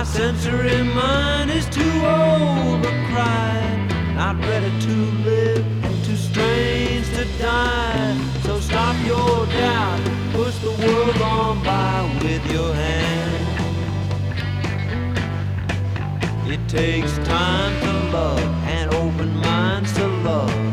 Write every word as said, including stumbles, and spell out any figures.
sensory mind is too old to cry, not ready to live and too strange to die. So stop your doubt, push the world on by with your hand. It takes time to love and open minds to love.